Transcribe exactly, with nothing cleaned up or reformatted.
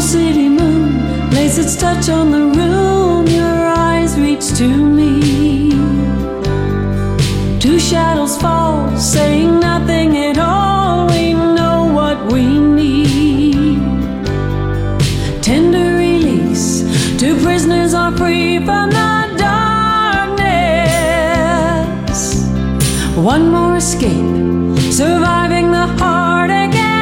city moon lays its touch on the room. Your eyes reach to me. Two shadows fall, saying nothing at all. We know what we need. Tender release, two prisoners are free from the darkness. One more escape, survive.